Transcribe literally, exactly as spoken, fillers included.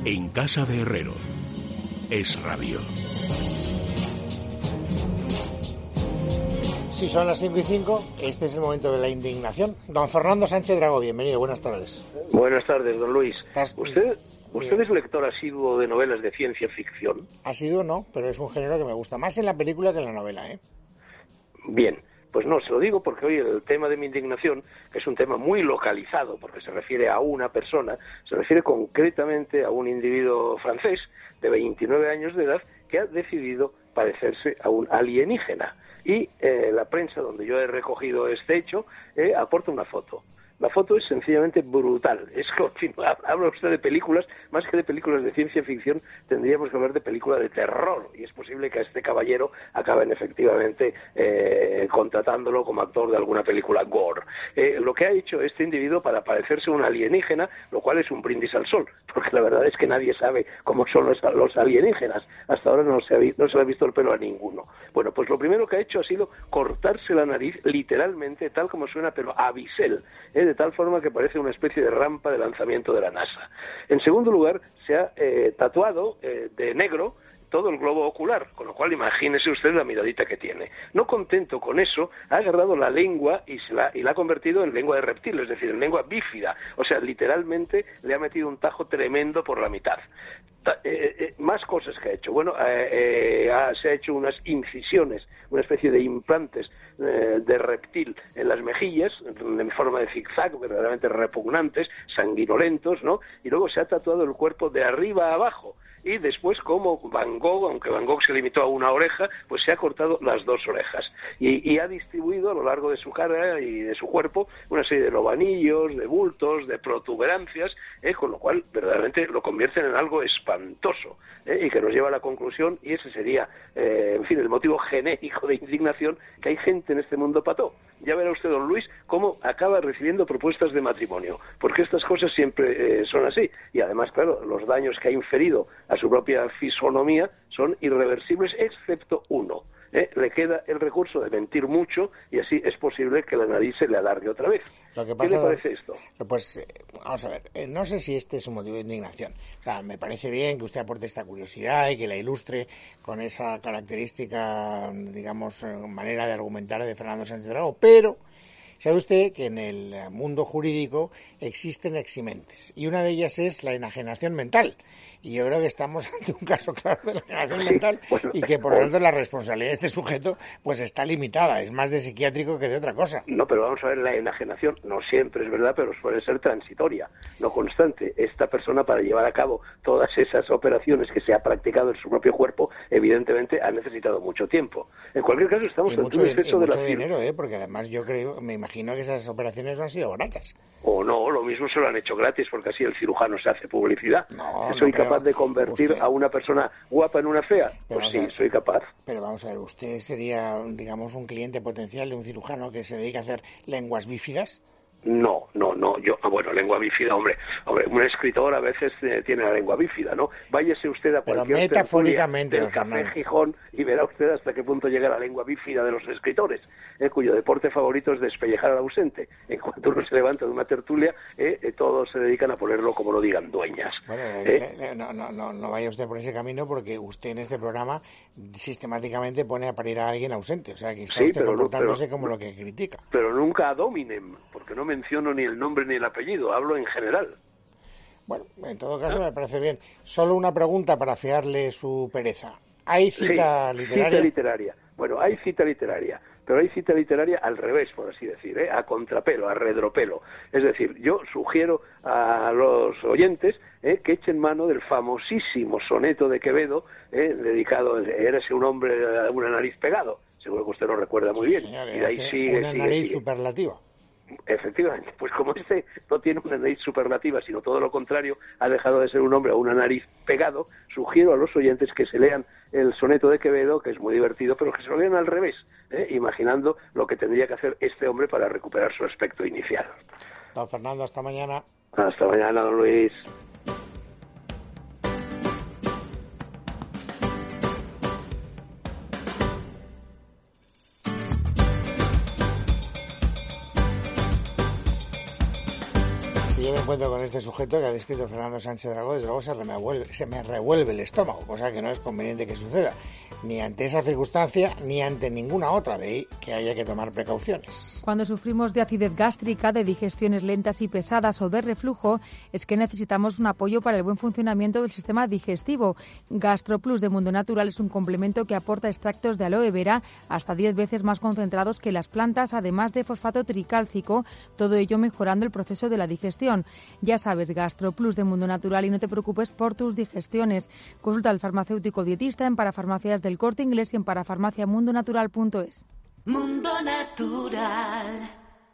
En casa de Herrero. Es Radio. Si son las cinco y cinco, este es el momento de la indignación. Don Fernando Sánchez Dragó, bienvenido, buenas tardes. Buenas tardes, don Luis. ¿Estás... ¿Usted, usted es lector asiduo de novelas de ciencia ficción? Asiduo no, pero es un género que me gusta más en la película que en la novela, ¿eh? Bien, pues no, se lo digo porque hoy el tema de mi indignación, que es un tema muy localizado, porque se refiere a una persona, se refiere concretamente a un individuo francés de veintinueve años de edad que ha decidido parecerse a un alienígena. Y eh, la prensa donde yo he recogido este hecho eh, aporta una foto. La foto es sencillamente brutal. Es que, habla usted de películas, más que de películas de ciencia ficción, tendríamos que hablar de película de terror. Y es posible que a este caballero acaben efectivamente eh, contratándolo como actor de alguna película gore. Eh, lo que ha hecho este individuo para parecerse a un alienígena, lo cual es un brindis al sol, porque la verdad es que nadie sabe cómo son los, los alienígenas. Hasta ahora no se, ha, no se le ha visto el pelo a ninguno. Bueno, pues lo primero que ha hecho ha sido cortarse la nariz, literalmente, tal como suena, pero a bisel, ¿eh? de tal forma que parece una especie de rampa de lanzamiento de la NASA. En segundo lugar, se ha eh, tatuado eh, de negro todo el globo ocular, con lo cual imagínese usted la miradita que tiene. No contento con eso, ha agarrado la lengua y, se la, y la ha convertido en lengua de reptil, es decir, en lengua bífida. O sea, literalmente le ha metido un tajo tremendo por la mitad. Ta, eh, eh, más cosas que ha hecho. Bueno, eh, eh, ha, se ha hecho unas incisiones, una especie de implantes eh, de reptil en las mejillas, en forma de zigzag, verdaderamente repugnantes, sanguinolentos, ¿no? Y luego se ha tatuado el cuerpo de arriba a abajo. Y después, como Van Gogh, aunque Van Gogh se limitó a una oreja, pues se ha cortado las dos orejas. Y, y ha distribuido a lo largo de su cara y de su cuerpo una serie de lobanillos, de bultos, de protuberancias, eh, con lo cual verdaderamente lo convierten en algo espantoso, eh, y que nos lleva a la conclusión, y ese sería, eh, en fin, el motivo genérico de indignación, que hay gente en este mundo pató. Ya verá usted, don Luis, cómo acaba recibiendo propuestas de matrimonio, porque estas cosas siempre eh, son así. Y además, claro, los daños que ha inferido a su propia fisonomía son irreversibles, excepto uno. ¿eh? Le queda el recurso de mentir mucho y así es posible que la nariz se le alargue otra vez. Lo que pasa, ¿Qué le parece esto? Pues eh, vamos a ver, eh, no sé si este es un motivo de indignación. O sea, me parece bien que usted aporte esta curiosidad y que la ilustre con esa característica, digamos, manera de argumentar de Fernando Sánchez Dragó, pero sabe usted que en el mundo jurídico existen eximentes y una de ellas es la enajenación mental. Y yo creo que estamos ante un caso claro de la enajenación sí, mental bueno, y que por lo tanto la responsabilidad de este sujeto pues está limitada, es más de psiquiátrico que de otra cosa. No, pero vamos a ver, la enajenación no siempre es verdad, pero suele ser transitoria, no constante. Esta persona, para llevar a cabo todas esas operaciones que se ha practicado en su propio cuerpo, evidentemente ha necesitado mucho tiempo. En cualquier caso, estamos ante un exceso de la mucho dinero, ¿eh? Porque además yo creo, me imagino que esas operaciones no han sido baratas. O no, lo mismo se lo han hecho gratis, porque así el cirujano se hace publicidad. No, soy no, capaz de convertir usted... a una persona guapa en una fea. Pero pues sí, ver, soy capaz. Pero vamos a ver, ¿usted sería, digamos, un cliente potencial de un cirujano que se dedica a hacer lenguas bífidas? No, no, no, yo, bueno, lengua bífida, hombre, hombre, un escritor a veces eh, tiene la lengua bífida, ¿no? Váyase usted a cualquier Pero metafóricamente, del Café Gijón y verá usted hasta qué punto llega la lengua bífida de los escritores, eh, cuyo deporte favorito es despellejar al ausente. En cuanto uno se levanta de una tertulia, eh, eh, todos se dedican a ponerlo como lo digan, dueñas. Bueno, ¿eh? eh, no, no, no, no vaya usted por ese camino porque usted en este programa sistemáticamente pone a parir a alguien ausente, o sea que está sí, usted pero, comportándose pero, como lo que critica. Pero nunca ad hominem, porque no menciono ni el nombre ni el apellido, hablo en general. Bueno, en todo caso me parece bien. Solo una pregunta para fiarle su pereza. ¿Hay cita sí, literaria? Cita literaria. Bueno, hay cita literaria, pero hay cita literaria al revés, por así decir, ¿eh? A contrapelo, a redropelo. Es decir, yo sugiero a los oyentes ¿eh? que echen mano del famosísimo soneto de Quevedo, ¿eh? dedicado, érase un hombre a una nariz pegado. Seguro que usted lo recuerda muy bien. Señor, y de ahí sigue, una sigue, nariz sigue. superlativa. Efectivamente, pues como este no tiene una nariz superlativa, sino todo lo contrario, ha dejado de ser un hombre a una nariz pegado, sugiero a los oyentes que se lean el soneto de Quevedo, que es muy divertido, pero que se lo lean al revés, ¿eh? imaginando lo que tendría que hacer este hombre para recuperar su aspecto inicial. Don Fernando, hasta mañana. Hasta mañana, don Luis. encuentro con este sujeto que ha descrito Fernando Sánchez Dragó, desde luego se me, revuelve, se me revuelve el estómago, cosa que no es conveniente que suceda, ni ante esa circunstancia, ni ante ninguna otra, de ahí que haya que tomar precauciones. Cuando sufrimos de acidez gástrica, de digestiones lentas y pesadas o de reflujo, es que necesitamos un apoyo para el buen funcionamiento del sistema digestivo. GastroPlus de Mundo Natural es un complemento que aporta extractos de aloe vera hasta diez veces más concentrados que las plantas, además de fosfato tricálcico, todo ello mejorando el proceso de la digestión. Ya sabes, GastroPlus de Mundo Natural, y no te preocupes por tus digestiones. Consulta al farmacéutico dietista en Parafarmacias del Corte Inglés y en parafarmaciamundonatural punto es. Mundo Natural.